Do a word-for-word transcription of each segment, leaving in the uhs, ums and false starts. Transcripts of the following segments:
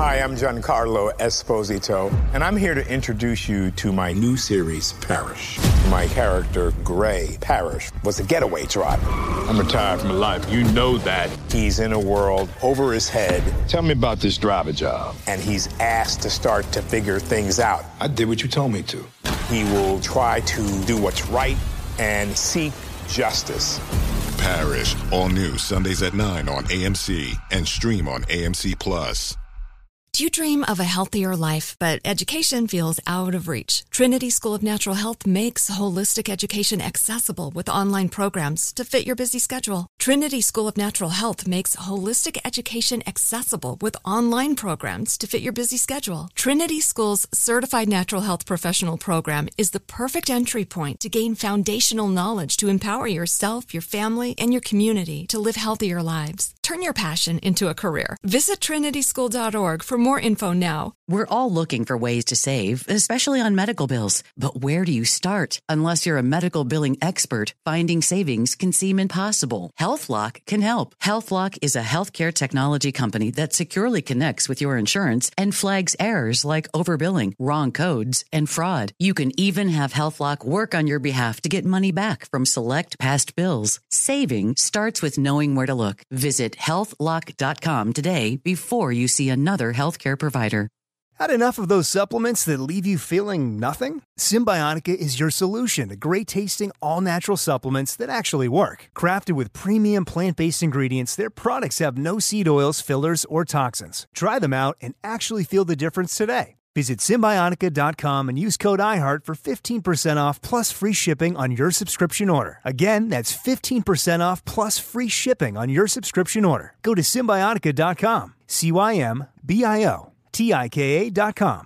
Hi, I'm Giancarlo Esposito, and I'm here to introduce you to my new series, Parrish. My character, Gray Parrish, was a getaway driver. I'm retired from life. You know that. He's in a world over his head. Tell me about this driver job. And he's asked to start to figure things out. I did what you told me to. He will try to do what's right and seek justice. Parrish, all new Sundays at nine on A M C and stream on A M C Plus. Do you dream of a healthier life, but education feels out of reach? Trinity School of Natural Health makes holistic education accessible with online programs to fit your busy schedule. Trinity School of Natural Health makes holistic education accessible with online programs to fit your busy schedule. Trinity School's Certified Natural Health Professional Program is the perfect entry point to gain foundational knowledge to empower yourself, your family, and your community to live healthier lives. Turn your passion into a career. Visit trinity school dot org for more info now. We're all looking for ways to save, especially on medical bills. But where do you start? Unless you're a medical billing expert, finding savings can seem impossible. HealthLock can help. HealthLock is a healthcare technology company that securely connects with your insurance and flags errors like overbilling, wrong codes, and fraud. You can even have HealthLock work on your behalf to get money back from select past bills. Saving starts with knowing where to look. Visit health lock dot com today before you see another healthcare provider. Had enough of those supplements that leave you feeling nothing? Symbiotica is your solution to great-tasting, all-natural supplements that actually work. Crafted with premium plant-based ingredients, their products have no seed oils, fillers, or toxins. Try them out and actually feel the difference today. Visit Symbiotica dot com and use code iHeart for fifteen percent off plus free shipping on your subscription order. Again, that's fifteen percent off plus free shipping on your subscription order. Go to Symbiotica dot com. C Y M B I O T I K A dot com.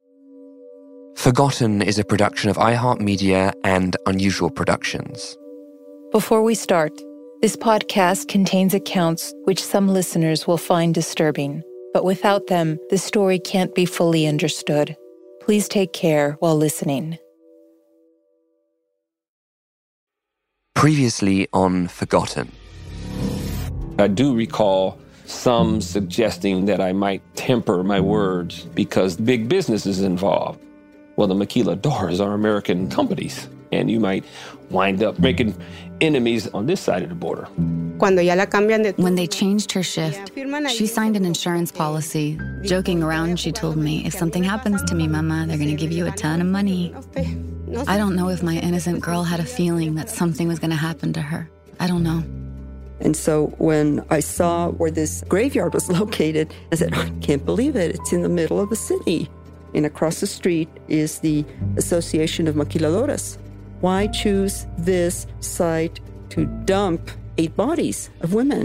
Forgotten is a production of iHeartMedia and Unusual Productions. Before we start, this podcast contains accounts which some listeners will find disturbing. But without them, the story can't be fully understood. Please take care while listening. Previously on Forgotten. I do recall some suggesting that I might temper my words because big business is involved. Well, the maquiladoras are American companies, and you might wind up making enemies on this side of the border. When they changed her shift, she signed an insurance policy. Joking around, she told me, if something happens to me, Mama, they're going to give you a ton of money. I don't know if my innocent girl had a feeling that something was going to happen to her. I don't know. And so when I saw where this graveyard was located, I said, I can't believe it. It's in the middle of the city. And across the street is the Association of Maquiladoras. Why choose this site to dump eight bodies of women?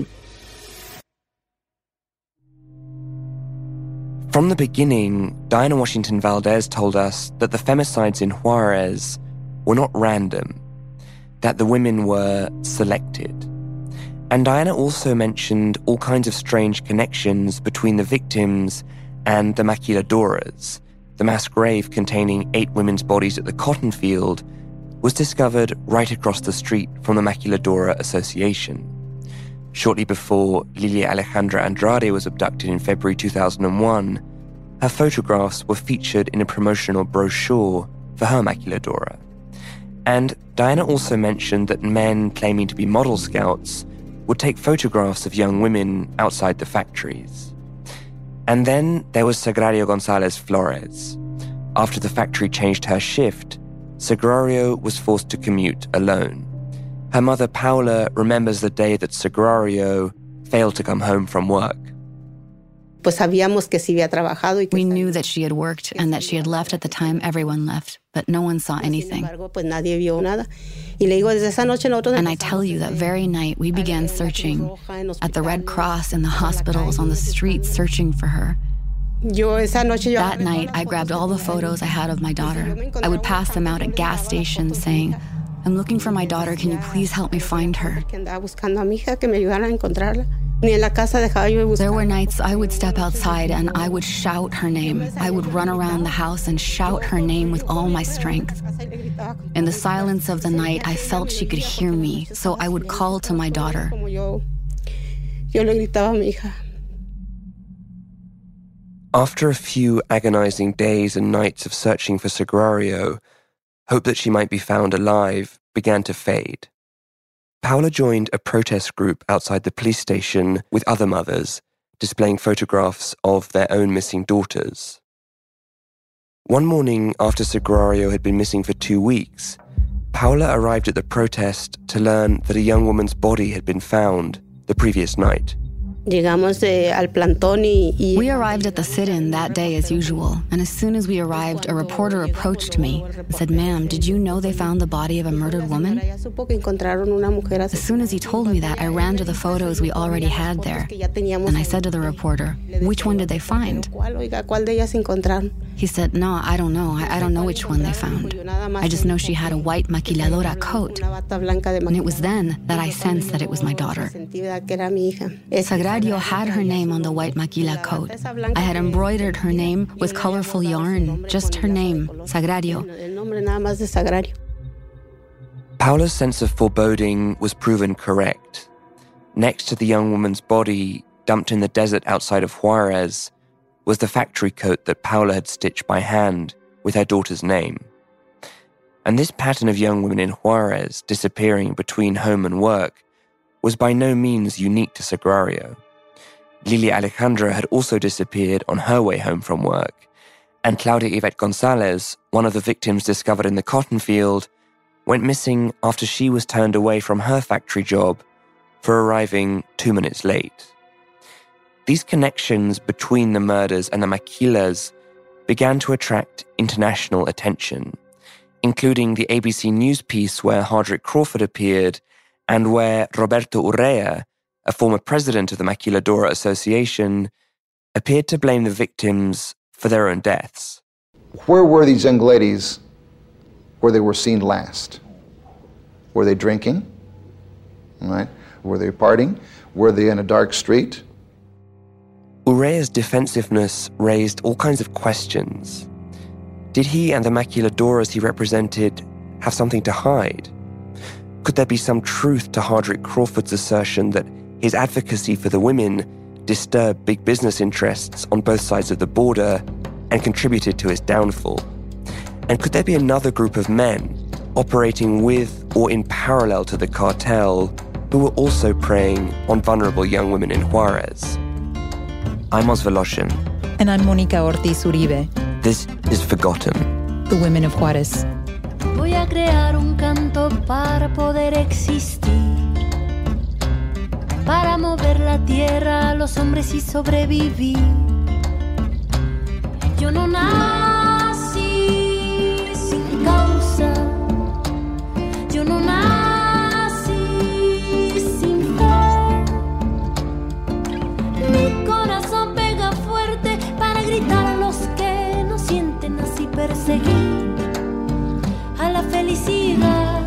From the beginning, Diana Washington Valdez told us that the femicides in Juarez were not random, that the women were selected. And Diana also mentioned all kinds of strange connections between the victims and the maquiladoras. The mass grave containing eight women's bodies at the cotton field was discovered right across the street from the Maquiladora Association. Shortly before Lilia Alejandra Andrade was abducted in February two thousand one, her photographs were featured in a promotional brochure for her Maquiladora. And Diana also mentioned that men claiming to be model scouts would take photographs of young women outside the factories. And then there was Sagrario Gonzalez Flores. After the factory changed her shift, Sagrario was forced to commute alone. Her mother, Paula, remembers the day that Sagrario failed to come home from work. We knew that she had worked and that she had left at the time everyone left, but no one saw anything. And I tell you, that very night we began searching at the Red Cross, in the hospitals, on the streets, searching for her. That night, I grabbed all the photos I had of my daughter. I would pass them out at gas stations saying, I'm looking for my daughter, can you please help me find her? There were nights I would step outside and I would shout her name. I would run around the house and shout her name with all my strength. In the silence of the night, I felt she could hear me, so I would call to my daughter. After a few agonizing days and nights of searching for Sagrario, hope that she might be found alive began to fade. Paula joined a protest group outside the police station with other mothers, displaying photographs of their own missing daughters. One morning after Sagrario had been missing for two weeks, Paula arrived at the protest to learn that a young woman's body had been found the previous night. We arrived at the sit-in that day as usual, and as soon as we arrived, a reporter approached me and said, "Ma'am, did you know they found the body of a murdered woman?" As soon as he told me that, I ran to the photos we already had there, and I said to the reporter, "Which one did they find?" He said, "No, I don't know. I, I don't know which one they found. I just know she had a white maquiladora coat." And it was then that I sensed that it was my daughter. Sagrario had her name on the white maquila coat. I had embroidered her name with colorful yarn, just her name, Sagrario. Paula's sense of foreboding was proven correct. Next to the young woman's body, dumped in the desert outside of Juarez, was the factory coat that Paula had stitched by hand with her daughter's name. And this pattern of young women in Juarez disappearing between home and work was by no means unique to Sagrario. Lilia Alejandra had also disappeared on her way home from work, and Claudia Yvette Gonzalez, one of the victims discovered in the cotton field, went missing after she was turned away from her factory job for arriving two minutes late. These connections between the murders and the maquilas began to attract international attention, including the A B C News piece where Hardrick Crawford appeared and where Roberto Urrea, a former president of the Maquiladora Association, appeared to blame the victims for their own deaths. Where were these young ladies where they were seen last? Were they drinking? Right? Were they partying? Were they in a dark street? Urrea's defensiveness raised all kinds of questions. Did he and the maquiladoras he represented have something to hide? Could there be some truth to Hardrick Crawford's assertion that his advocacy for the women disturbed big business interests on both sides of the border and contributed to his downfall? And could there be another group of men operating with or in parallel to the cartel who were also preying on vulnerable young women in Juarez? I'm Oz Voloshin. And I'm Monica Ortiz Uribe. This is Forgotten. The Women of Juarez. Voy a crear un canto para poder existir, para mover la tierra a los hombres y sobrevivir. Yo no nací sin causa, yo no nací sin fe. Mi corazón pega fuerte para gritar a los que no sienten así perseguir a la felicidad.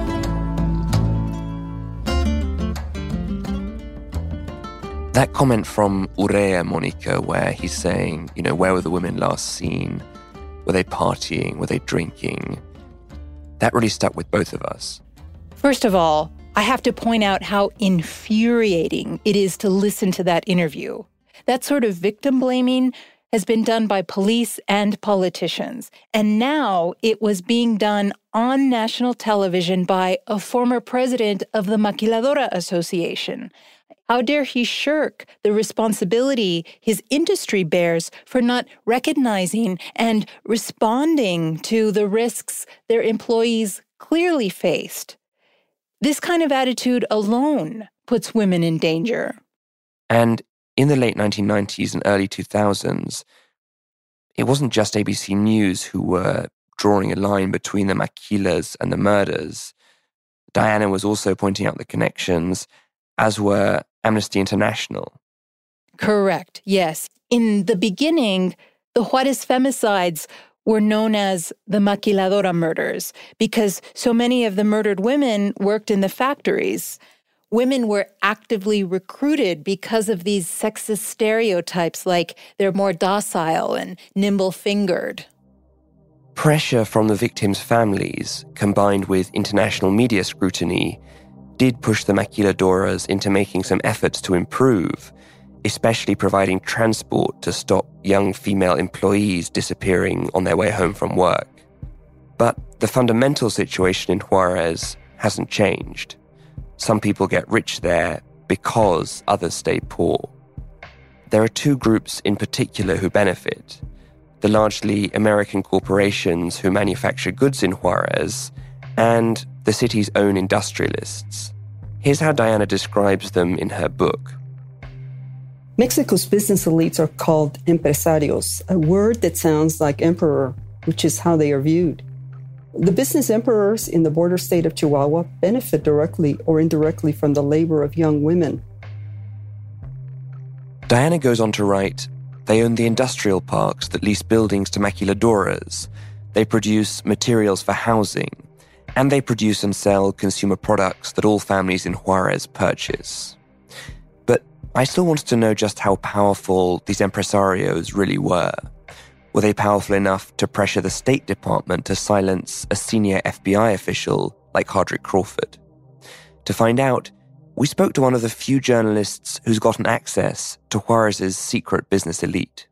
That comment from Urrea, Monica, where he's saying, you know, where were the women last seen? Were they partying? Were they drinking? That really stuck with both of us. First of all, I have to point out how infuriating it is to listen to that interview. That sort of victim blaming has been done by police and politicians. And now it was being done on national television by a former president of the Maquiladora Association. How dare he shirk the responsibility his industry bears for not recognizing and responding to the risks their employees clearly faced? This kind of attitude alone puts women in danger. And in the late nineteen nineties and early two thousands, it wasn't just A B C News who were drawing a line between the maquilas and the murders. Diana was also pointing out the connections, as were Amnesty International. Correct, yes. In the beginning, the Juarez femicides were known as the Maquiladora murders because so many of the murdered women worked in the factories. Women were actively recruited because of these sexist stereotypes, like they're more docile and nimble-fingered. Pressure from the victims' families, combined with international media scrutiny, did push the maquiladoras into making some efforts to improve, especially providing transport to stop young female employees disappearing on their way home from work. But the fundamental situation in Juarez hasn't changed. Some people get rich there because others stay poor. There are two groups in particular who benefit: the largely American corporations who manufacture goods in Juarez and the city's own industrialists. Here's how Diana describes them in her book. Mexico's business elites are called empresarios, a word that sounds like emperor, which is how they are viewed. The business emperors in the border state of Chihuahua benefit directly or indirectly from the labor of young women. Diana goes on to write, they own the industrial parks that lease buildings to maquiladoras. They produce materials for housing. And they produce and sell consumer products that all families in Juarez purchase. But I still wanted to know just how powerful these empresarios really were. Were they powerful enough to pressure the State Department to silence a senior F B I official like Hardrick Crawford? To find out, we spoke to one of the few journalists who's gotten access to Juarez's secret business elite.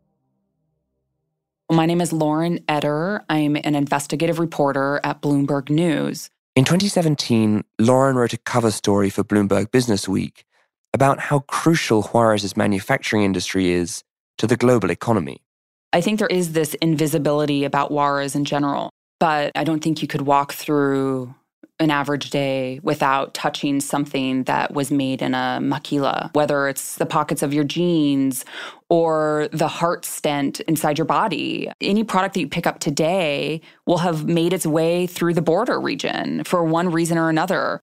My name is Lauren Eder. I'm an investigative reporter at Bloomberg News. In twenty seventeen, Lauren wrote a cover story for Bloomberg Businessweek about how crucial Juarez's manufacturing industry is to the global economy. I think there is this invisibility about Juarez in general, but I don't think you could walk through an average day without touching something that was made in a maquila, whether it's the pockets of your jeans or the heart stent inside your body. Any product that you pick up today will have made its way through the border region for one reason or another.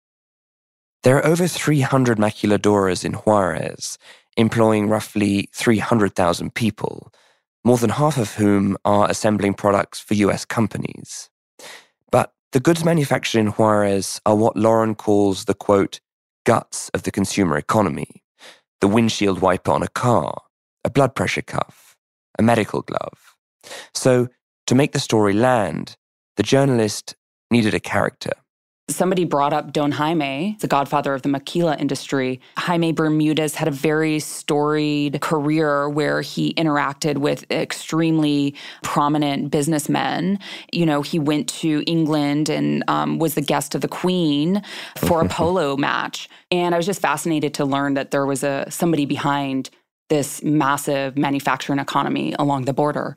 There are over three hundred maquiladoras in Juarez, employing roughly three hundred thousand people, more than half of whom are assembling products for U S companies. But the goods manufactured in Juarez are what Lauren calls the, quote, guts of the consumer economy: the windshield wiper on a car, a blood pressure cuff, a medical glove. So, to make the story land, the journalist needed a character. Somebody brought up Don Jaime, the godfather of the maquila industry. Jaime Bermudez had a very storied career where he interacted with extremely prominent businessmen. You know, he went to England and um, was the guest of the Queen for a polo match. And I was just fascinated to learn that there was a somebody behind this massive manufacturing economy along the border.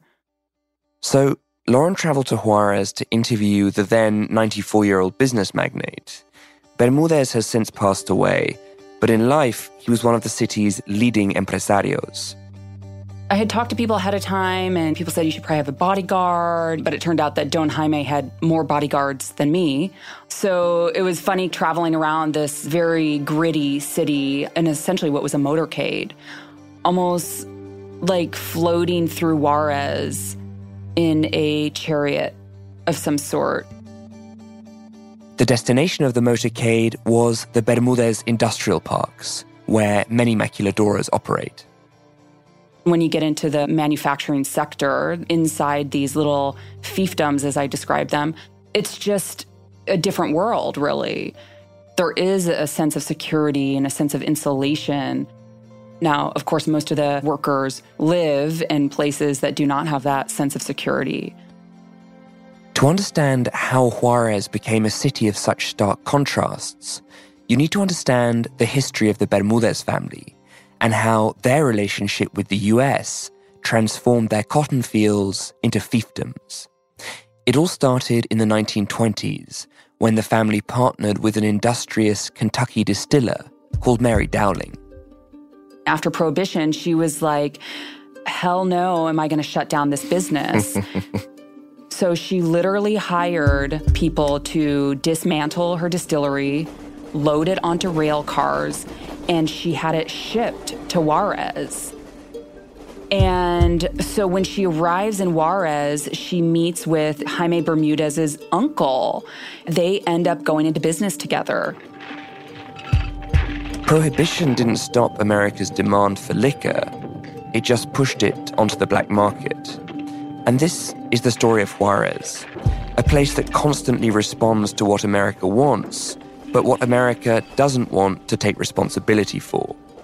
So, Lauren traveled to Juarez to interview the then ninety-four-year-old business magnate. Bermudez has since passed away, but in life, he was one of the city's leading empresarios. I had talked to people ahead of time, and people said you should probably have a bodyguard, but it turned out that Don Jaime had more bodyguards than me. So it was funny traveling around this very gritty city in essentially what was a motorcade, almost like floating through Juarez in a chariot of some sort. The destination of the motorcade was the Bermudez Industrial Parks, where many maquiladoras operate. When you get into the manufacturing sector, inside these little fiefdoms, as I describe them, it's just a different world, really. There is a sense of security and a sense of insulation. Now, of course, most of the workers live in places that do not have that sense of security. To understand how Juarez became a city of such stark contrasts, you need to understand the history of the Bermudez family and how their relationship with the U S transformed their cotton fields into fiefdoms. It all started in the nineteen twenties when the family partnered with an industrious Kentucky distiller called Mary Dowling. After Prohibition, she was like, hell no, am I going to shut down this business? So she literally hired people to dismantle her distillery, load it onto rail cars, and she had it shipped to Juarez. And so when she arrives in Juarez, she meets with Jaime Bermudez's uncle. They end up going into business together. Prohibition didn't stop America's demand for liquor. It just pushed it onto the black market. And this is the story of Juarez, a place that constantly responds to what America wants, but what America doesn't want to take responsibility for.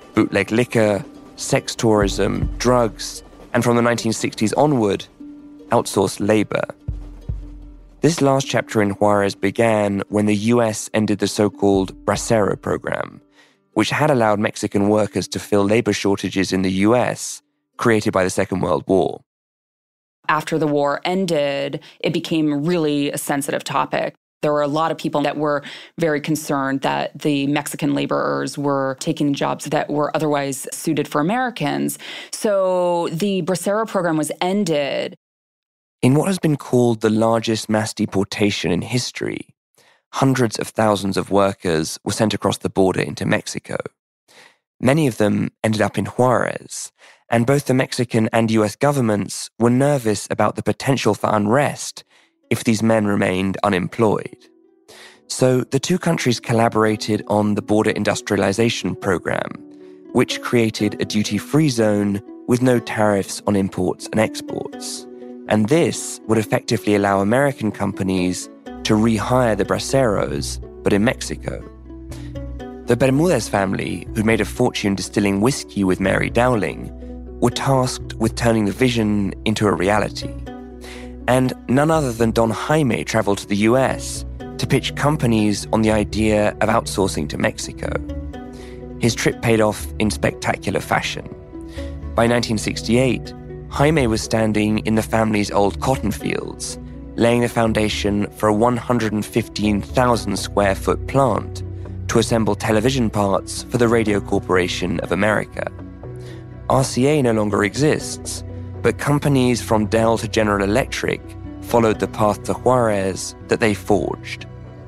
bootleg liquor, sex tourism, drugs, and from the nineteen sixties onward, outsourced labor. This last chapter in Juarez began when the U S ended the so-called Bracero program, which had allowed Mexican workers to fill labor shortages in the U S created by the Second World War. After the war ended, it became really a sensitive topic. There were a lot of people that were very concerned that the Mexican laborers were taking jobs that were otherwise suited for Americans. So the Bracero program was ended. In what has been called the largest mass deportation in history, hundreds of thousands of workers were sent across the border into Mexico. Many of them ended up in Juarez, and both the Mexican and U S governments were nervous about the potential for unrest if these men remained unemployed. So the two countries collaborated on the Border Industrialization Program, which created a duty-free zone with no tariffs on imports and exports. And this would effectively allow American companies to rehire the braceros, but in Mexico. The Bermudez family, who'd made a fortune distilling whiskey with Mary Dowling, were tasked with turning the vision into a reality. And none other than Don Jaime traveled to the U S to pitch companies on the idea of outsourcing to Mexico. His trip paid off in spectacular fashion. By nineteen sixty-eight, Jaime was standing in the family's old cotton fields, laying the foundation for a one hundred fifteen thousand square foot plant to assemble television parts for the Radio Corporation of America. R C A no longer exists, but companies from Dell to General Electric followed the path to Juarez that they forged.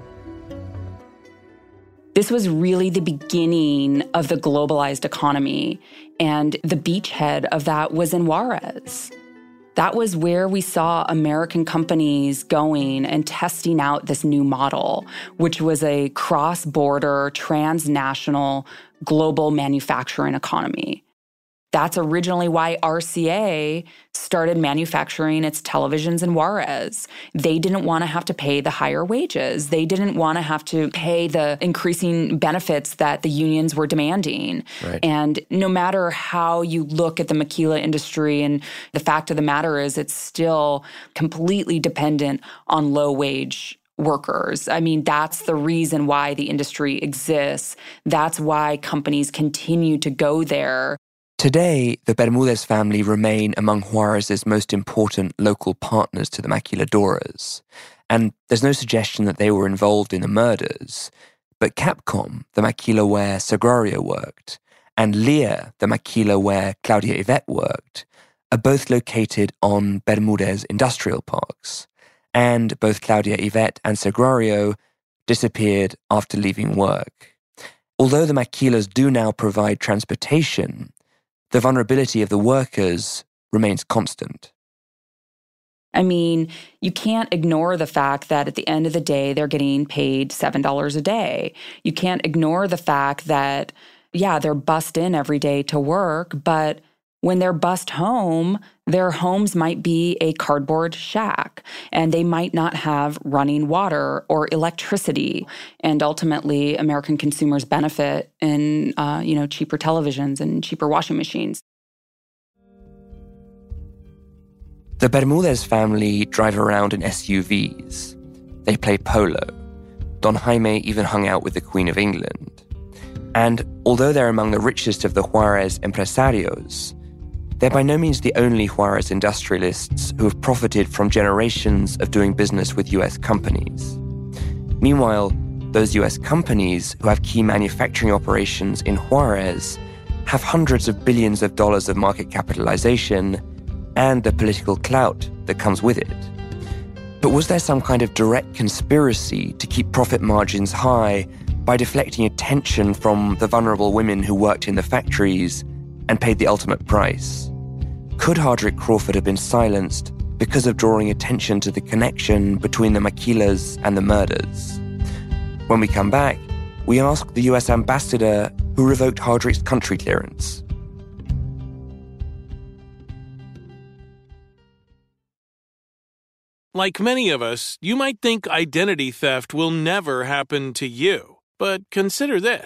This was really the beginning of the globalized economy, and the beachhead of that was in Juarez. That was where we saw American companies going and testing out this new model, which was a cross-border, transnational, global manufacturing economy. That's originally why R C A started manufacturing its televisions in Juarez. They didn't want to have to pay the higher wages. They didn't want to have to pay the increasing benefits that the unions were demanding. Right. And no matter how you look at the maquila industry, and the fact of the matter is it's still completely dependent on low-wage workers. I mean, that's the reason why the industry exists. That's why companies continue to go there. Today, the Bermudez family remain among Juarez's most important local partners to the maquiladoras, and there's no suggestion that they were involved in the murders. But Capcom, the maquila where Sagrario worked, and Lear, the maquila where Claudia Yvette worked, are both located on Bermudez industrial parks, and both Claudia Yvette and Sagrario disappeared after leaving work. Although the maquilas do now provide transportation, the vulnerability of the workers remains constant. I mean, you can't ignore the fact that at the end of the day, they're getting paid seven dollars a day. You can't ignore the fact that, yeah, they're bussed in every day to work, but when they're bussed home, their homes might be a cardboard shack, and they might not have running water or electricity. And ultimately, American consumers benefit in, uh, you know, cheaper televisions and cheaper washing machines. The Bermudez family drive around in S U Vs. They play polo. Don Jaime even hung out with the Queen of England. And although they're among the richest of the Juarez empresarios, they're by no means the only Juarez industrialists who have profited from generations of doing business with U S companies. Meanwhile, those U S companies who have key manufacturing operations in Juarez have hundreds of billions of dollars of market capitalization and the political clout that comes with it. But was there some kind of direct conspiracy to keep profit margins high by deflecting attention from the vulnerable women who worked in the factories and paid the ultimate price? Could Hardrick Crawford have been silenced because of drawing attention to the connection between the maquilas and the murders? When we come back, we ask the U S ambassador who revoked Hardrick's country clearance. Like many of us, you might think identity theft will never happen to you. But consider this.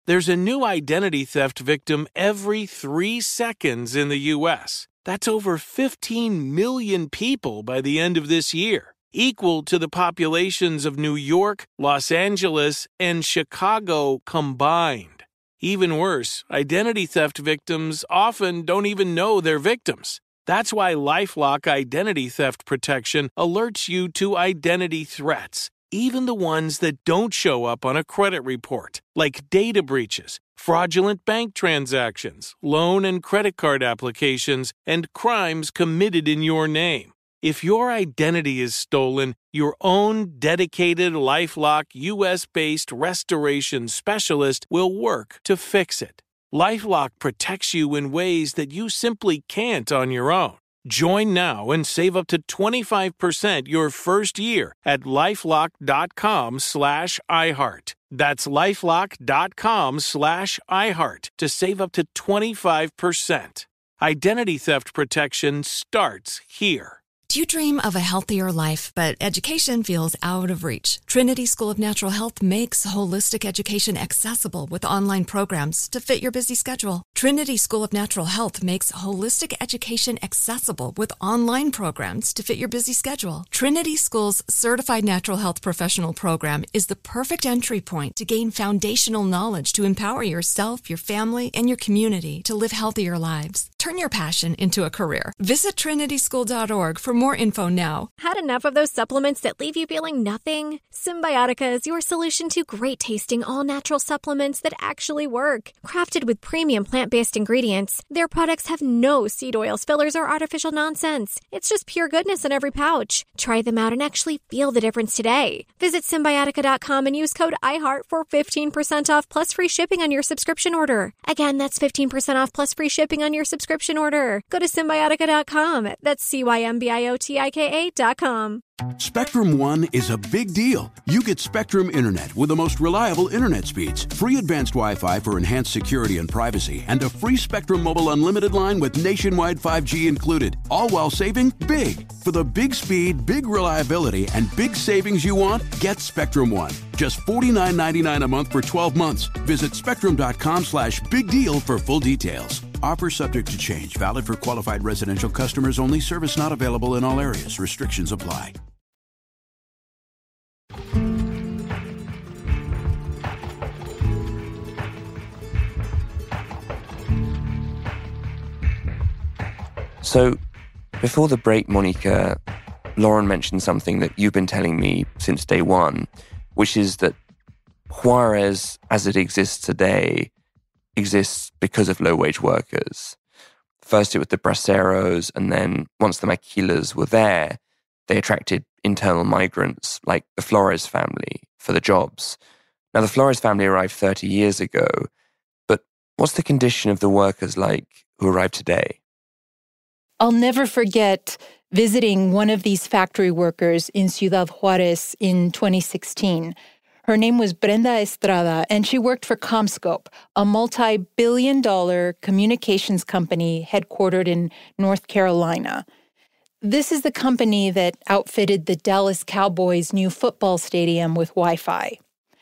There's a new identity theft victim every three seconds in the U S. That's over fifteen million people by the end of this year, equal to the populations of New York, Los Angeles, and Chicago combined. Even worse, identity theft victims often don't even know they're victims. That's why LifeLock Identity Theft Protection alerts you to identity threats, even the ones that don't show up on a credit report, like data breaches, fraudulent bank transactions, loan and credit card applications, and crimes committed in your name. If your identity is stolen, your own dedicated LifeLock U S-based restoration specialist will work to fix it. LifeLock protects you in ways that you simply can't on your own. Join now and save up to twenty-five percent your first year at LifeLock.com slash iHeart. That's LifeLock.com slash iHeart to save up to twenty-five percent. Identity theft protection starts here. Do you dream of a healthier life, but education feels out of reach? Trinity School of Natural Health makes holistic education accessible with online programs to fit your busy schedule. Trinity School of Natural Health makes holistic education accessible with online programs to fit your busy schedule. Trinity School's Certified Natural Health Professional Program is the perfect entry point to gain foundational knowledge to empower yourself, your family, and your community to live healthier lives. Turn your passion into a career. Visit Trinity School dot org for more info now. Had enough of those supplements that leave you feeling nothing? Symbiotica is your solution to great-tasting, all-natural supplements that actually work. Crafted with premium plant-based ingredients, their products have no seed oils, fillers, or artificial nonsense. It's just pure goodness in every pouch. Try them out and actually feel the difference today. Visit Symbiotica dot com and use code iHeart for fifteen percent off plus free shipping on your subscription order. Again, that's fifteen percent off plus free shipping on your subscription order. Go to Symbiotica dot com. That's C Y M B I O T I K A dot com. Spectrum One is a big deal. You get Spectrum Internet with the most reliable internet speeds, free advanced Wi-Fi for enhanced security and privacy, and a free Spectrum Mobile Unlimited line with nationwide five G included, all while saving big. For the big speed, big reliability, and big savings you want, get Spectrum One. Just forty-nine ninety-nine a month for twelve months. Visit spectrum dot com slash big deal for full details. Offer subject to change. Valid for qualified residential customers only. Service not available in all areas. Restrictions apply. So, before the break, Monica, Lauren mentioned something that you've been telling me since day one, which is that Juarez, as it exists today, exists because of low-wage workers. First it was the braceros, and then once the maquilas were there, they attracted internal migrants like the Flores family for the jobs. Now, the Flores family arrived thirty years ago, but what's the condition of the workers like who arrived today? I'll never forget visiting one of these factory workers in Ciudad Juarez in twenty sixteen. Her name was Brenda Estrada, and she worked for CommScope, a multi-billion dollar communications company headquartered in North Carolina. This is the company that outfitted the Dallas Cowboys' new football stadium with Wi-Fi.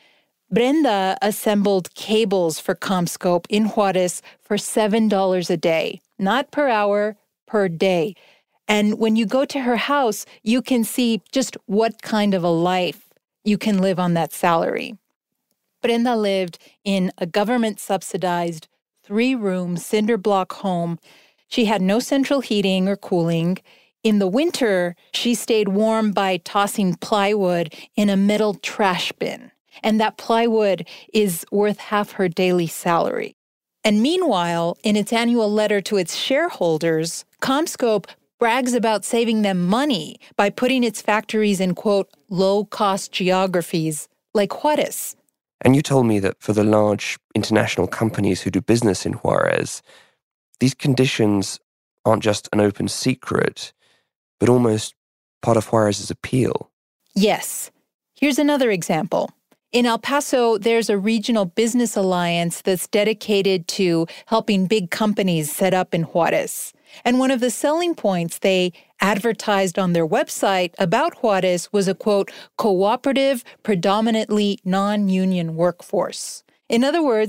Brenda assembled cables for CommScope in Juarez for seven dollars a day, not per hour, per day. And when you go to her house, you can see just what kind of a life you can live on that salary. Brenda lived in a government-subsidized, three-room cinder block home. She had no central heating or cooling. In the winter, she stayed warm by tossing plywood in a metal trash bin. And that plywood is worth half her daily salary. And meanwhile, in its annual letter to its shareholders, CommScope brags about saving them money by putting its factories in, quote, low-cost geographies like Juarez. And you told me that for the large international companies who do business in Juarez, these conditions aren't just an open secret, but almost part of Juarez's appeal. Yes. Here's another example. In El Paso, there's a regional business alliance that's dedicated to helping big companies set up in Juarez. And one of the selling points they advertised on their website about Juarez was a, quote, cooperative, predominantly non-union workforce. In other words,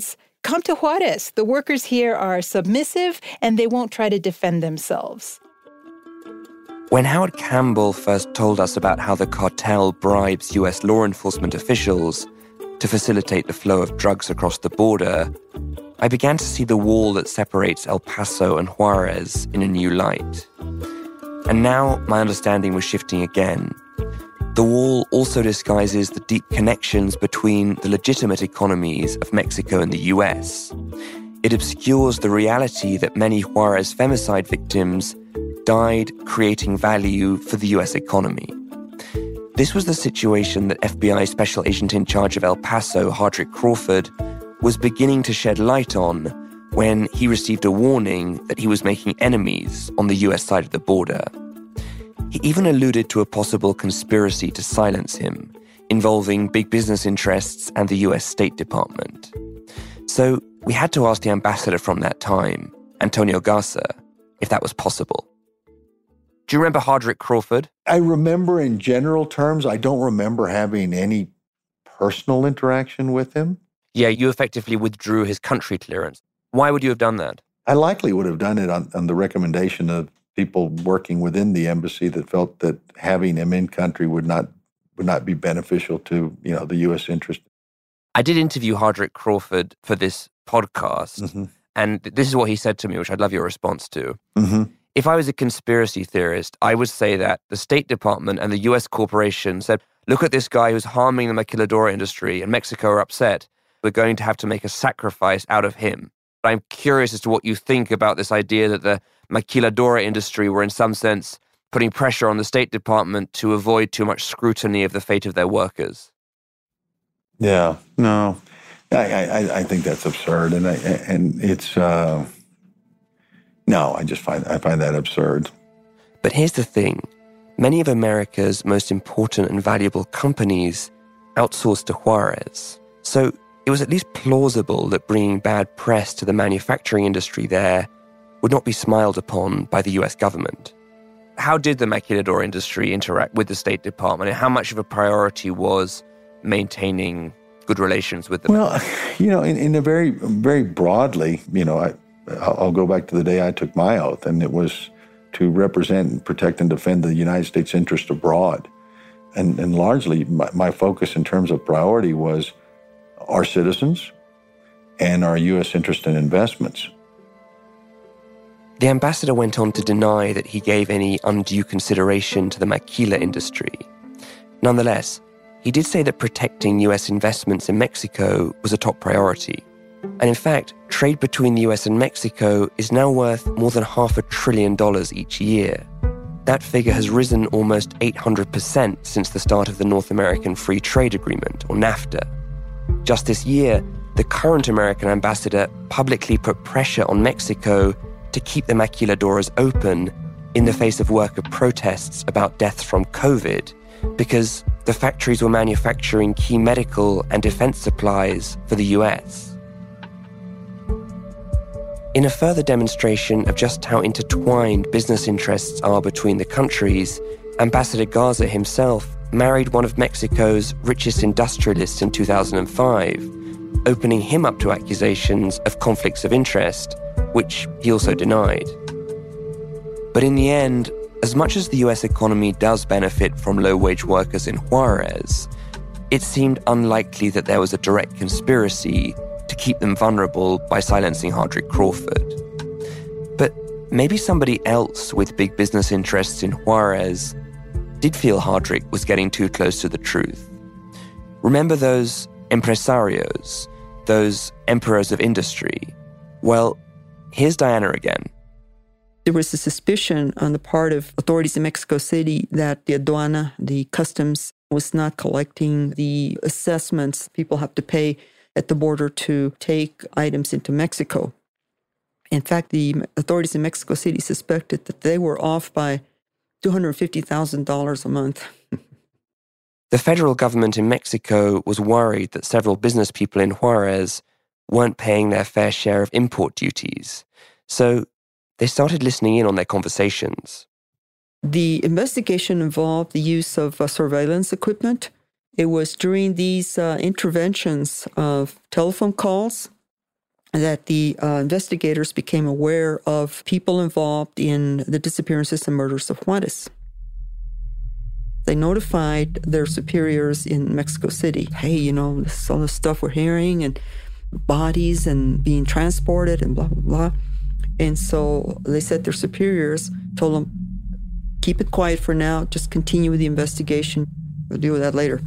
come to Juarez. The workers here are submissive and they won't try to defend themselves. When Howard Campbell first told us about how the cartel bribes U S law enforcement officials to facilitate the flow of drugs across the border, I began to see the wall that separates El Paso and Juarez in a new light. And now my understanding was shifting again. The wall also disguises the deep connections between the legitimate economies of Mexico and the U S. It obscures the reality that many Juarez femicide victims died creating value for the U S economy. This was the situation that F B I Special Agent in charge of El Paso, Hardrick Crawford, was beginning to shed light on when he received a warning that he was making enemies on the U S side of the border. He even alluded to a possible conspiracy to silence him, involving big business interests and the U S State Department. So we had to ask the ambassador from that time, Antonio Garza, if that was possible. Do you remember Hardrick Crawford? I remember in general terms. I don't remember having any personal interaction with him. Yeah, you effectively withdrew his country clearance. Why would you have done that? I likely would have done it on, on the recommendation of people working within the embassy that felt that having him in country would not would not be beneficial to, you know, the U S interest. I did interview Hardrick Crawford for this podcast, mm-hmm. and this is what he said to me, which I'd love your response to. Mm-hmm. If I was a conspiracy theorist, I would say that the State Department and the U S corporation said, look at this guy who's harming the maquiladora industry, and Mexico are upset. We're going to have to make a sacrifice out of him. But I'm curious as to what you think about this idea that the maquiladora industry were in some sense putting pressure on the State Department to avoid too much scrutiny of the fate of their workers. Yeah, no, I, I, I think that's absurd. And I, and it's... Uh... No, I just find I find that absurd. But here's the thing. Many of America's most important and valuable companies outsource to Juarez. So it was at least plausible that bringing bad press to the manufacturing industry there would not be smiled upon by the U S government. How did the maquiladora industry interact with the State Department, and how much of a priority was maintaining good relations with them? Well, you know, in, in a very, very broadly, you know, I... I'll go back to the day I took my oath, and it was to represent, protect, and defend the United States interest abroad. And, and largely, my, my focus in terms of priority was our citizens and our U S interest in investments. The ambassador went on to deny that he gave any undue consideration to the maquila industry. Nonetheless, he did say that protecting U S investments in Mexico was a top priority. And in fact, trade between the U S and Mexico is now worth more than half a trillion dollars each year. That figure has risen almost eight hundred percent since the start of the North American Free Trade Agreement, or NAFTA. Just this year, the current American ambassador publicly put pressure on Mexico to keep the maquiladoras open in the face of worker protests about deaths from COVID, because the factories were manufacturing key medical and defense supplies for the U S. In a further demonstration of just how intertwined business interests are between the countries, Ambassador Garza himself married one of Mexico's richest industrialists in two thousand five, opening him up to accusations of conflicts of interest, which he also denied. But in the end, as much as the U S economy does benefit from low-wage workers in Juarez, it seemed unlikely that there was a direct conspiracy to keep them vulnerable by silencing Hardrick Crawford. But maybe somebody else with big business interests in Juarez did feel Hardrick was getting too close to the truth. Remember those empresarios, those emperors of industry? Well, here's Diana again. There was a suspicion on the part of authorities in Mexico City that the aduana, the customs, was not collecting the assessments people have to pay at the border to take items into Mexico. In fact, the authorities in Mexico City suspected that they were off by two hundred fifty thousand dollars a month. The federal government in Mexico was worried that several business people in Juarez weren't paying their fair share of import duties. So they started listening in on their conversations. The investigation involved the use of uh, surveillance equipment. It was during these uh, interventions of telephone calls that the uh, investigators became aware of people involved in the disappearances and murders of Juarez. They notified their superiors in Mexico City, hey, you know, this is all the stuff we're hearing, and bodies and being transported and blah, blah, blah. And so they said their superiors told them, keep it quiet for now, just continue with the investigation. We'll deal with that later.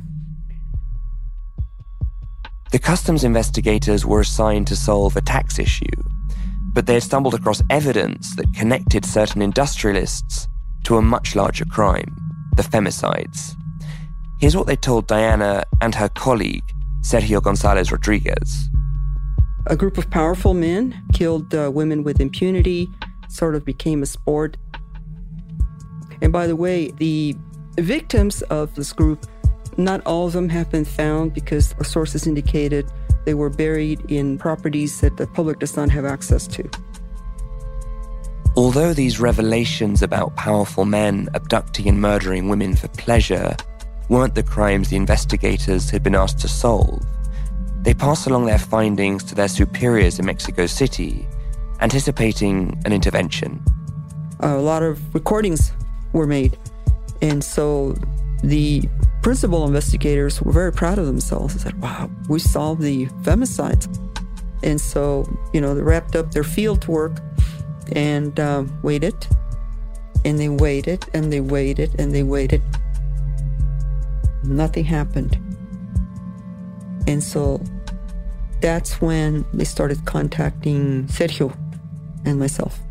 The customs investigators were assigned to solve a tax issue, but they had stumbled across evidence that connected certain industrialists to a much larger crime, the femicides. Here's what they told Diana and her colleague, Sergio González Rodriguez. A group of powerful men killed uh, women with impunity, sort of became a sport. And by the way, the victims of this group, not all of them have been found because our sources indicated they were buried in properties that the public does not have access to. Although these revelations about powerful men abducting and murdering women for pleasure weren't the crimes the investigators had been asked to solve, they passed along their findings to their superiors in Mexico City, anticipating an intervention. A lot of recordings were made, and so the principal investigators were very proud of themselves. They said, wow, we solved the femicides. And so, you know, they wrapped up their field work and uh, waited, and they waited, and they waited, and they waited. Nothing happened. And so that's when they started contacting Sergio and myself.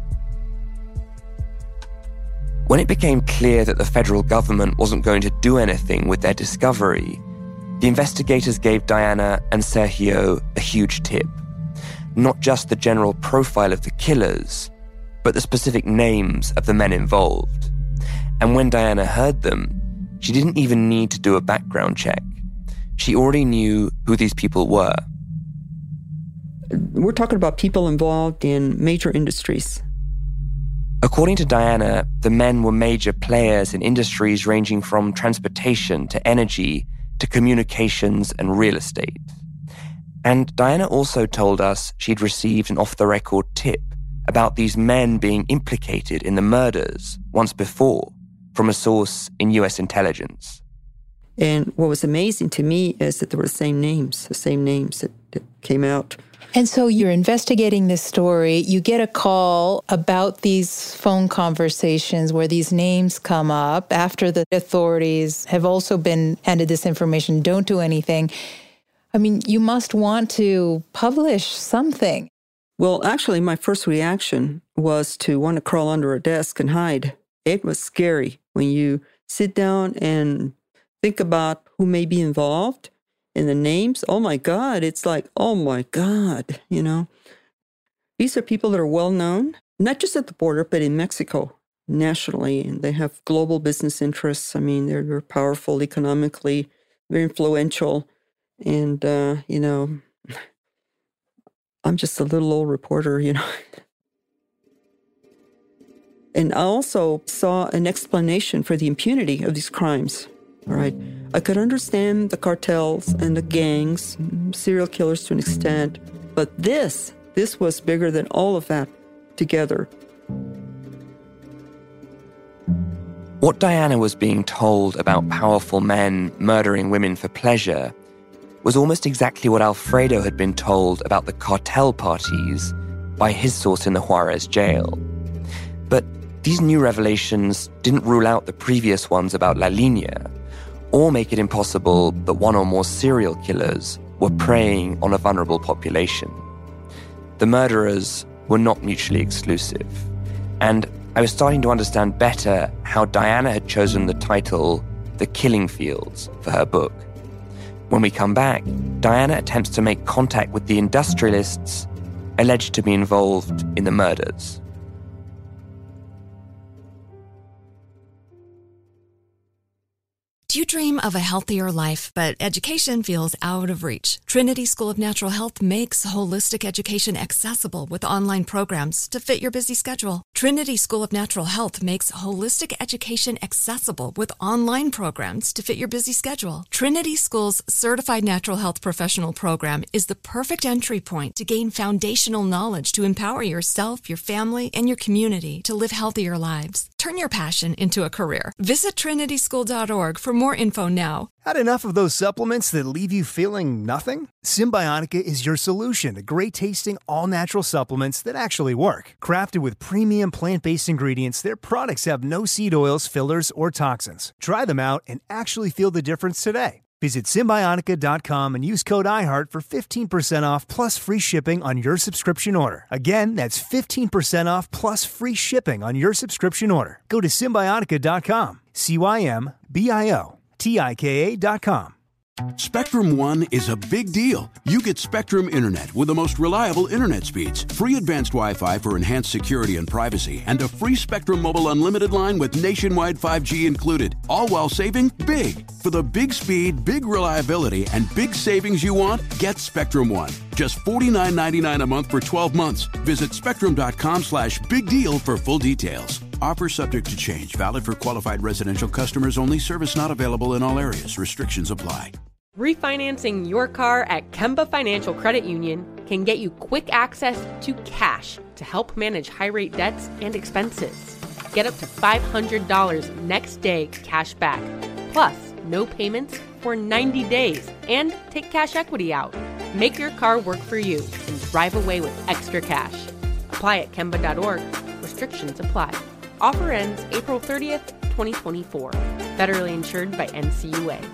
When it became clear that the federal government wasn't going to do anything with their discovery, the investigators gave Diana and Sergio a huge tip. Not just the general profile of the killers, but the specific names of the men involved. And when Diana heard them, she didn't even need to do a background check. She already knew who these people were. We're talking about people involved in major industries. According to Diana, the men were major players in industries ranging from transportation to energy to communications and real estate. And Diana also told us she'd received an off-the-record tip about these men being implicated in the murders once before from a source in U S intelligence. And what was amazing to me is that there were the same names, the same names that, that came out. And so you're investigating this story. You get a call about these phone conversations where these names come up after the authorities have also been handed this information, don't do anything. I mean, you must want to publish something. Well, actually, my first reaction was to want to crawl under a desk and hide. It was scary when you sit down and think about who may be involved. And the names, oh my God, it's like, oh my God, you know. These are people that are well known, not just at the border, but in Mexico, nationally. And they have global business interests. I mean, they're, they're powerful economically, very influential. And, uh, you know, I'm just a little old reporter, you know. And I also saw an explanation for the impunity of these crimes. All right. I could understand the cartels and the gangs, serial killers to an extent, but this, this was bigger than all of that together. What Diana was being told about powerful men murdering women for pleasure was almost exactly what Alfredo had been told about the cartel parties by his source in the Juarez jail. But these new revelations didn't rule out the previous ones about La Línea, or make it impossible that one or more serial killers were preying on a vulnerable population. The murderers were not mutually exclusive, and I was starting to understand better how Diana had chosen the title The Killing Fields for her book. When we come back, Diana attempts to make contact with the industrialists alleged to be involved in the murders. Do you dream of a healthier life, but education feels out of reach? Trinity School of Natural Health makes holistic education accessible with online programs to fit your busy schedule. Trinity School of Natural Health makes holistic education accessible with online programs to fit your busy schedule. Trinity School's Certified Natural Health Professional Program is the perfect entry point to gain foundational knowledge to empower yourself, your family, and your community to live healthier lives. Turn your passion into a career. Visit trinity school dot org for more info now. Had enough of those supplements that leave you feeling nothing? Symbiotica is your solution to great-tasting, all-natural supplements that actually work. Crafted with premium plant-based ingredients, their products have no seed oils, fillers, or toxins. Try them out and actually feel the difference today. Visit Symbiotica dot com and use code iHeart for fifteen percent off plus free shipping on your subscription order. Again, that's fifteen percent off plus free shipping on your subscription order. Go to Symbiotica dot com. C Y M B I O T I K A dot com. Spectrum One is a big deal. You get Spectrum Internet with the most reliable internet speeds, free advanced Wi-Fi for enhanced security and privacy, and a free Spectrum Mobile Unlimited line with nationwide five G included, all while saving big. For the big speed, big reliability, and big savings you want, get Spectrum One. Just forty-nine ninety-nine a month for twelve months. Visit spectrum.com slash big deal for full details. Offer subject to change. Valid for qualified residential customers only. Service not available in all areas. Restrictions apply. Refinancing your car at Kemba Financial Credit Union can get you quick access to cash to help manage high-rate debts and expenses. Get up to five hundred dollars next day cash back, plus no payments for ninety days, and take cash equity out. Make your car work for you and drive away with extra cash. Apply at Kemba dot org. Restrictions apply. Offer ends April thirtieth, twenty twenty-four. Federally insured by N C U A.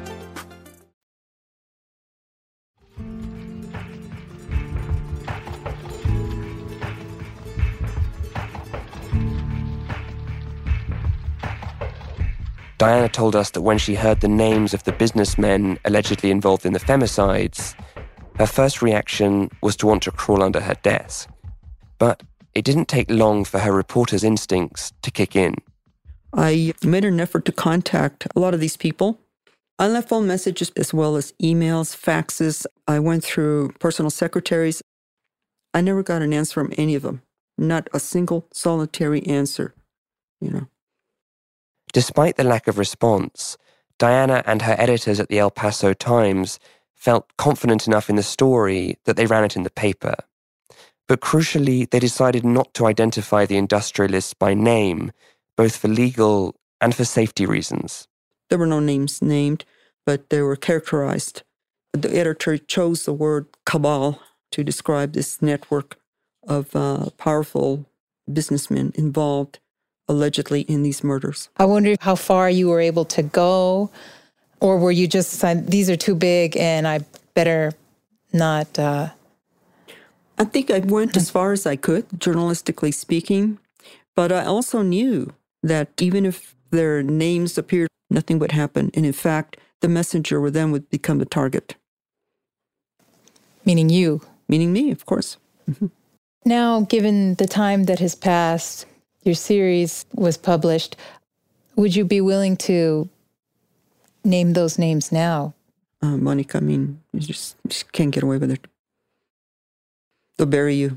Diana told us that when she heard the names of the businessmen allegedly involved in the femicides, her first reaction was to want to crawl under her desk. But it didn't take long for her reporter's instincts to kick in. I made an effort to contact a lot of these people. I left phone messages as well as emails, faxes. I went through personal secretaries. I never got an answer from any of them. Not a single solitary answer, you know. Despite the lack of response, Diana and her editors at the El Paso Times felt confident enough in the story that they ran it in the paper. But crucially, they decided not to identify the industrialists by name, both for legal and for safety reasons. There were no names named, but they were characterized. The editor chose the word cabal to describe this network of uh, powerful businessmen involved allegedly in these murders. I wonder how far you were able to go, or were you just decided, these are too big and I better not... Uh... I think I went as far as I could, journalistically speaking, but I also knew that even if their names appeared, nothing would happen. And in fact, the messenger would then would become the target. Meaning you? Meaning me, of course. Mm-hmm. Now, given the time that has passed, your series was published, would you be willing to name those names now? Uh, Monica, I mean, you just, you just can't get away with it. They'll bury you.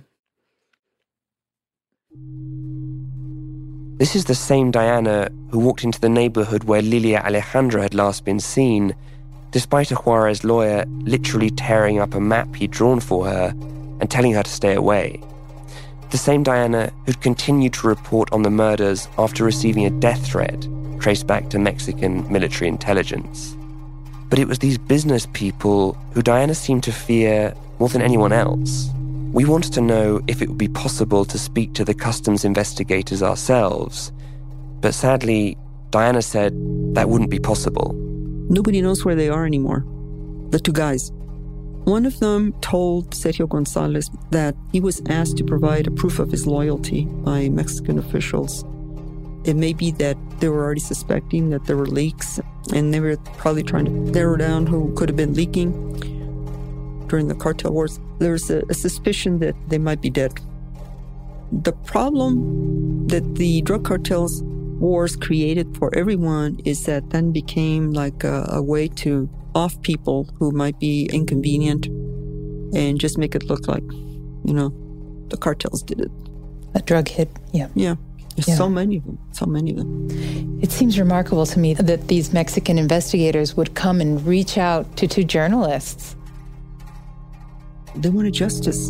This is the same Diana who walked into the neighborhood where Lilia Alejandra had last been seen, despite a Juarez lawyer literally tearing up a map he'd drawn for her and telling her to stay away. The same Diana who'd continued to report on the murders after receiving a death threat traced back to Mexican military intelligence. But it was these business people who Diana seemed to fear more than anyone else. We wanted to know if it would be possible to speak to the customs investigators ourselves, but sadly, Diana said that wouldn't be possible. Nobody knows where they are anymore. The two guys. One of them told Sergio Gonzalez that he was asked to provide a proof of his loyalty by Mexican officials. It may be that they were already suspecting that there were leaks, and they were probably trying to narrow down who could have been leaking during the cartel wars. There was a, a suspicion that they might be dead. The problem that the drug cartels wars created for everyone is that then became like a, a way to off people who might be inconvenient and just make it look like, you know, the cartels did it. A drug hit, yeah. Yeah. There's Yeah. so many of them, so many of them. It seems remarkable to me that these Mexican investigators would come and reach out to two journalists. They wanted justice.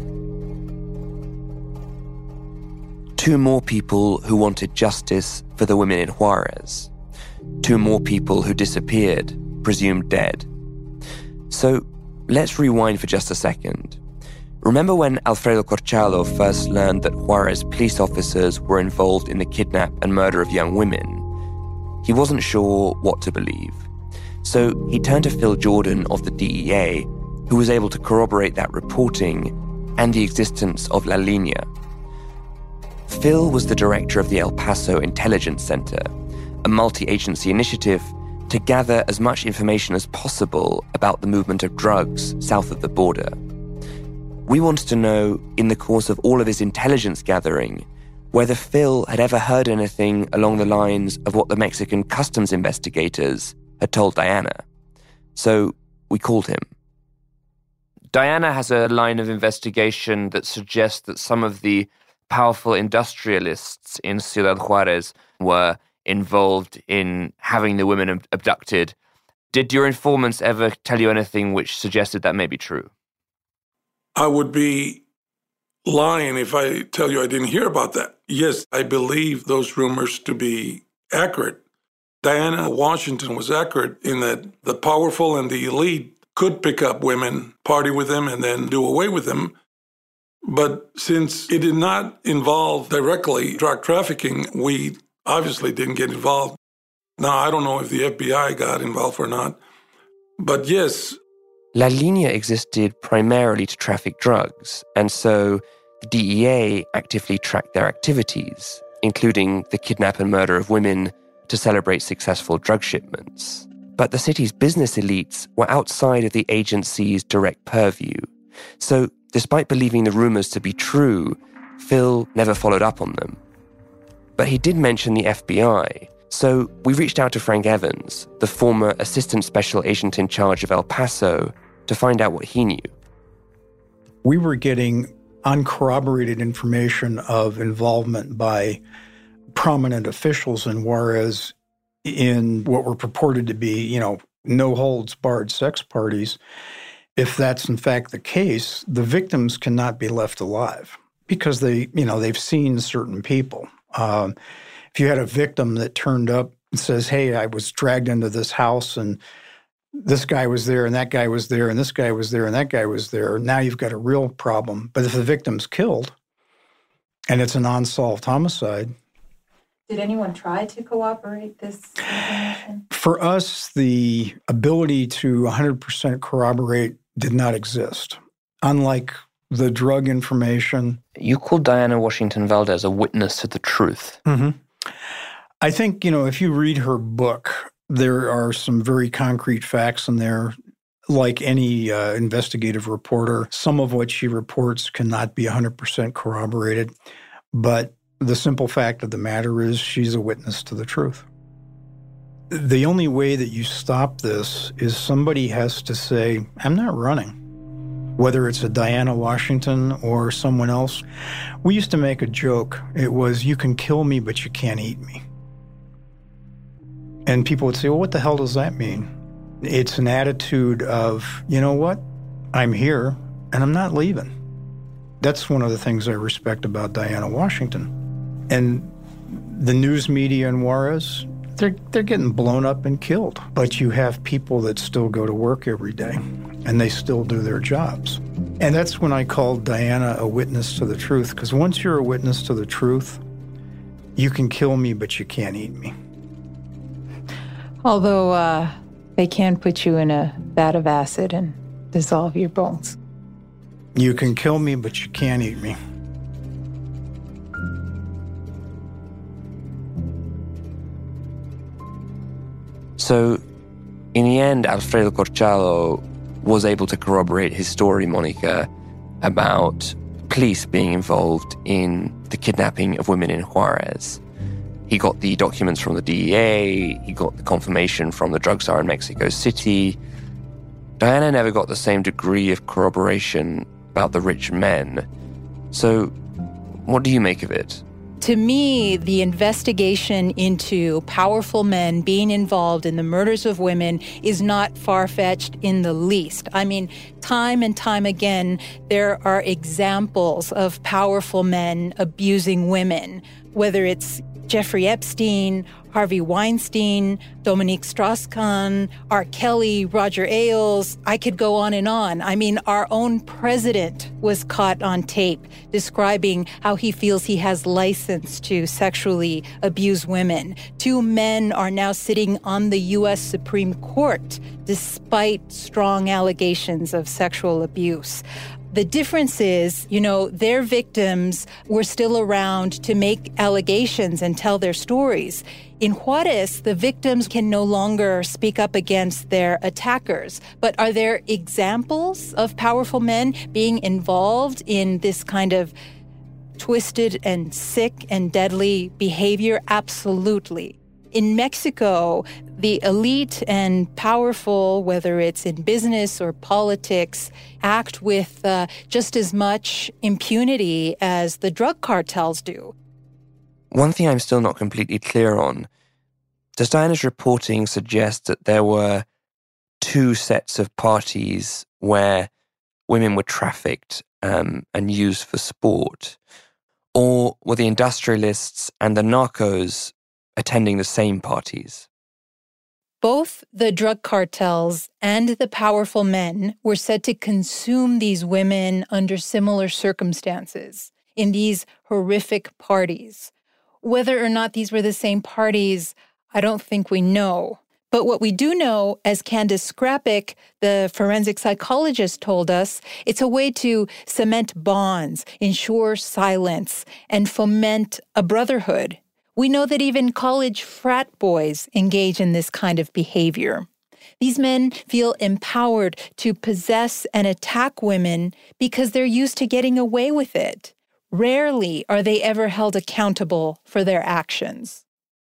Two more people who wanted justice for the women in Juarez. Two more people who disappeared, presumed dead. So let's rewind for just a second. Remember when Alfredo Corchado first learned that Juarez police officers were involved in the kidnap and murder of young women? He wasn't sure what to believe. So he turned to Phil Jordan of the D E A, who was able to corroborate that reporting and the existence of La Línea. Phil was the director of the El Paso Intelligence Center, a multi-agency initiative to gather as much information as possible about the movement of drugs south of the border. We wanted to know, in the course of all of his intelligence gathering, whether Phil had ever heard anything along the lines of what the Mexican customs investigators had told Diana. So we called him. Diana has a line of investigation that suggests that some of the powerful industrialists in Ciudad Juarez were involved in having the women ab- abducted. Did your informants ever tell you anything which suggested that may be true? I would be lying if I tell you I didn't hear about that. Yes, I believe those rumors to be accurate. Diana Washington was accurate in that the powerful and the elite could pick up women, party with them, and then do away with them. But since it did not involve directly drug trafficking, we obviously didn't get involved. Now, I don't know if the F B I got involved or not. But yes, La Línea existed primarily to traffic drugs, and so the D E A actively tracked their activities, including the kidnap and murder of women to celebrate successful drug shipments. But the city's business elites were outside of the agency's direct purview. So, despite believing the rumors to be true, Phil never followed up on them. But he did mention the F B I, so we reached out to Frank Evans, the former assistant special agent in charge of El Paso, to find out what he knew. We were getting uncorroborated information of involvement by prominent officials in Juarez in what were purported to be, you know, no-holds-barred sex parties. If that's in fact the case, the victims cannot be left alive because they, you know, they've seen certain people. Um, if you had a victim that turned up and says, hey, I was dragged into this house and this guy was there and that guy was there and this guy was there and that guy was there, now you've got a real problem. But if the victim's killed and it's an unsolved homicide. Did anyone try to cooperate this information? For us, the ability to one hundred percent corroborate did not exist. Unlike the drug information. You called Diana Washington Valdez a witness to the truth. Mm-hmm. I think, you know, if you read her book, there are some very concrete facts in there. Like any uh, investigative reporter, some of what she reports cannot be one hundred percent corroborated. But the simple fact of the matter is she's a witness to the truth. The only way that you stop this is somebody has to say, I'm not running. Whether it's a Diana Washington or someone else. We used to make a joke. It was, you can kill me, but you can't eat me. And people would say, well, what the hell does that mean? It's an attitude of, you know what? I'm here, and I'm not leaving. That's one of the things I respect about Diana Washington. And the news media in Juarez, they're, they're getting blown up and killed. But you have people that still go to work every day, and they still do their jobs. And that's when I called Diana a witness to the truth, because once you're a witness to the truth, you can kill me, but you can't eat me. Although uh, they can put you in a vat of acid and dissolve your bones. You can kill me, but you can't eat me. So, in the end, Alfredo Corchado was able to corroborate his story, Monica, about police being involved in the kidnapping of women in Juarez. He got the documents from the D E A, he got the confirmation from the drug czar in Mexico City. Diana never got the same degree of corroboration about the rich men. So, what do you make of it? To me, the investigation into powerful men being involved in the murders of women is not far-fetched in the least. I mean, time and time again, there are examples of powerful men abusing women, whether it's Jeffrey Epstein, Harvey Weinstein, Dominique Strauss-Kahn, R. Kelly, Roger Ailes. I could go on and on. I mean, our own president was caught on tape describing how he feels he has license to sexually abuse women. Two men are now sitting on the U S Supreme Court despite strong allegations of sexual abuse. The difference is, you know, their victims were still around to make allegations and tell their stories. In Juarez, the victims can no longer speak up against their attackers. But are there examples of powerful men being involved in this kind of twisted and sick and deadly behavior? Absolutely. In Mexico, the elite and powerful, whether it's in business or politics, act with uh, just as much impunity as the drug cartels do. One thing I'm still not completely clear on, does Diana's reporting suggest that there were two sets of parties where women were trafficked um, and used for sport? Or were the industrialists and the narcos attending the same parties? Both the drug cartels and the powerful men were said to consume these women under similar circumstances in these horrific parties. Whether or not these were the same parties, I don't think we know. But what we do know, as Candace Scrappick, the forensic psychologist, told us, it's a way to cement bonds, ensure silence, and foment a brotherhood. We know that even college frat boys engage in this kind of behavior. These men feel empowered to possess and attack women because they're used to getting away with it. Rarely are they ever held accountable for their actions.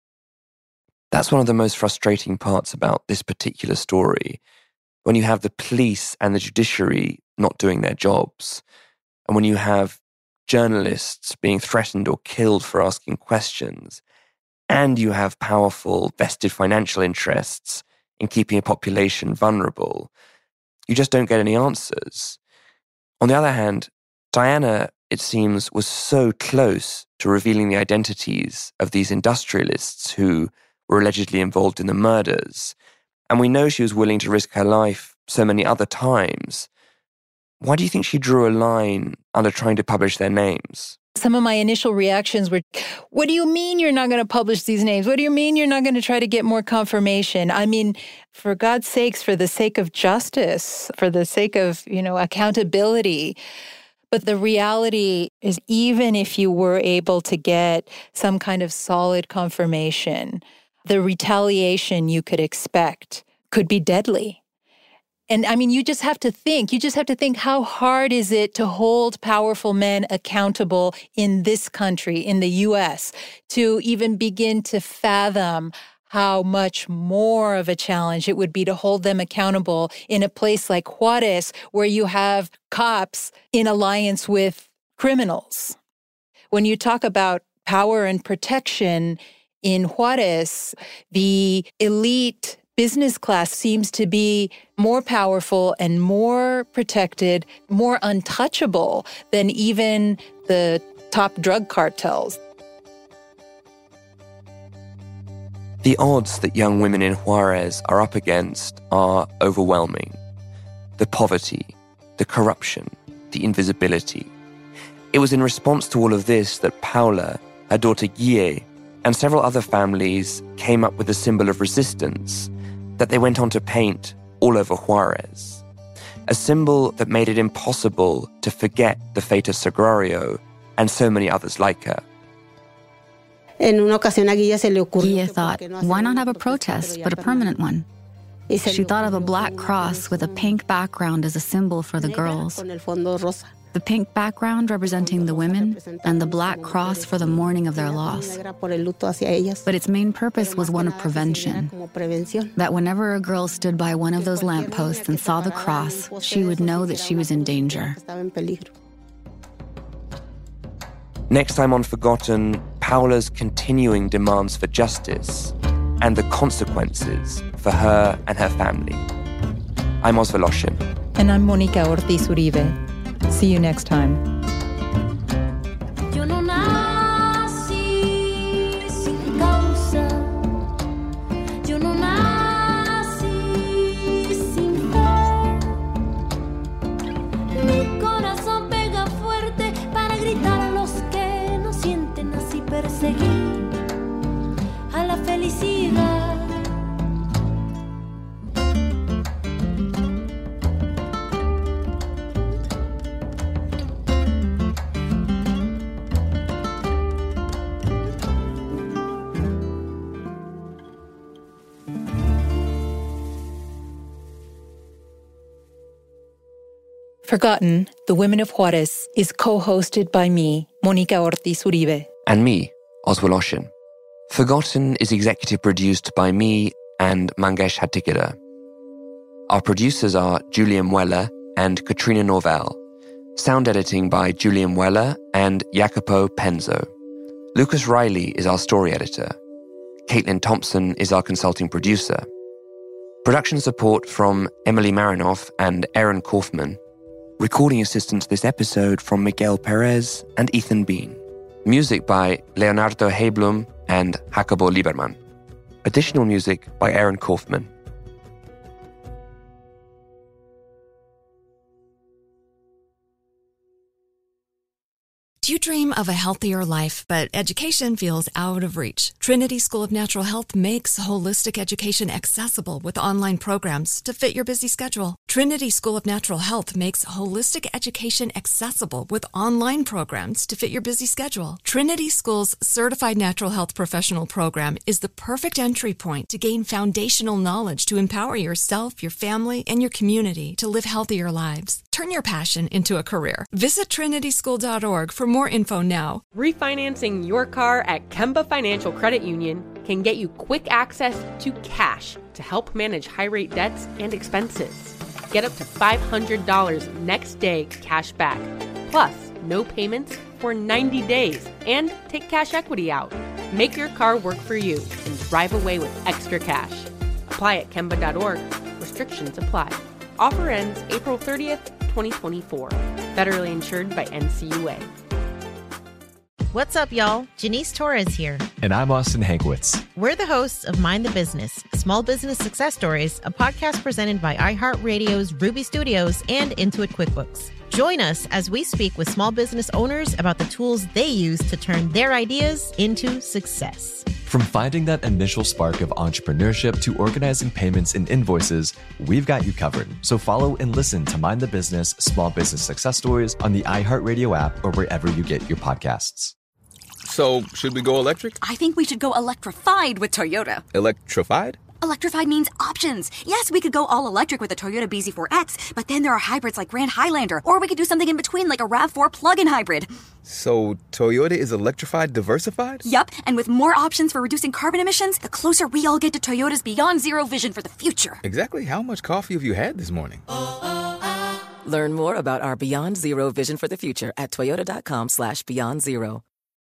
That's one of the most frustrating parts about this particular story. When you have the police and the judiciary not doing their jobs, and when you have journalists being threatened or killed for asking questions, and you have powerful vested financial interests in keeping a population vulnerable, you just don't get any answers. On the other hand, Diana, it seems, was so close to revealing the identities of these industrialists who were allegedly involved in the murders, and we know she was willing to risk her life so many other times. Why do you think she drew a line under trying to publish their names? Some of my initial reactions were, what do you mean you're not going to publish these names? What do you mean you're not going to try to get more confirmation? I mean, for God's sakes, for the sake of justice, for the sake of, you know, accountability. But the reality is, even if you were able to get some kind of solid confirmation, the retaliation you could expect could be deadly. And I mean, you just have to think, you just have to think, how hard is it to hold powerful men accountable in this country, in the U S, to even begin to fathom how much more of a challenge it would be to hold them accountable in a place like Juarez, where you have cops in alliance with criminals. When you talk about power and protection in Juarez, the elite business class seems to be more powerful and more protected, more untouchable than even the top drug cartels. The odds that young women in Juarez are up against are overwhelming. The poverty, the corruption, the invisibility. It was in response to all of this that Paula, her daughter Guille, and several other families came up with a symbol of resistance that they went on to paint all over Juarez. A symbol that made it impossible to forget the fate of Sagrario and so many others like her. Guille thought, why not have a protest, but a permanent one? She thought of a black cross with a pink background as a symbol for the girls. The pink background representing the women, and the black cross for the mourning of their loss. But its main purpose was one of prevention. That whenever a girl stood by one of those lampposts and saw the cross, she would know that she was in danger. Next time on Forgotten, Paula's continuing demands for justice and the consequences for her and her family. I'm Oz Voloshin. And I'm Monica Ortiz Uribe. See you next time. Yo no nací sin causa. Yo no nací sin fe. Mi corazón pega fuerte para gritar a los que no sienten así, perseguir a la felicidad. Forgotten, The Women of Juarez is co-hosted by me, Monica Ortiz Uribe. And me, Oz Voloshin. Forgotten is executive produced by me and Mangesh Hattikudur. Our producers are Julia Mueller and Katrina Norvell. Sound editing by Julia Mueller and Jacopo Penzo. Lucas Riley is our story editor. Caitlin Thompson is our consulting producer. Production support from Emily Marinoff and Aaron Kaufman. Recording assistance this episode from Miguel Perez and Ethan Bean. Music by Leonardo Heiblum and Jacobo Lieberman. Additional music by Aaron Kaufman. Do you dream of a healthier life, but education feels out of reach? Trinity School of Natural Health makes holistic education accessible with online programs to fit your busy schedule. Trinity School of Natural Health makes holistic education accessible with online programs to fit your busy schedule. Trinity School's Certified Natural Health Professional Program is the perfect entry point to gain foundational knowledge to empower yourself, your family, and your community to live healthier lives. Turn your passion into a career. Visit trinity school dot org for more info now. Refinancing your car at Kemba Financial Credit Union can get you quick access to cash to help manage high-rate debts and expenses. Get up to five hundred dollars next day cash back, plus no payments for ninety days, and take cash equity out. Make your car work for you and drive away with extra cash. Apply at kemba dot org. Restrictions apply. Offer ends April thirtieth, twenty twenty-four. Federally insured by N C U A. What's up, y'all? Janice Torres here. And I'm Austin Hankwitz. We're the hosts of Mind the Business, Small Business Success Stories, a podcast presented by iHeartRadio's Ruby Studios and Intuit QuickBooks. Join us as we speak with small business owners about the tools they use to turn their ideas into success. From finding that initial spark of entrepreneurship to organizing payments and invoices, we've got you covered. So follow and listen to Mind the Business, Small Business Success Stories on the iHeartRadio app or wherever you get your podcasts. So, should we go electric? I think we should go electrified with Toyota. Electrified? Electrified means options. Yes, we could go all electric with the Toyota B Z four X, but then there are hybrids like Grand Highlander, or we could do something in between like a RAV four plug-in hybrid. So, Toyota is electrified diversified? Yup, and with more options for reducing carbon emissions, the closer we all get to Toyota's Beyond Zero vision for the future. Exactly how much coffee have you had this morning? Learn more about our Beyond Zero vision for the future at toyota.com slash beyond zero.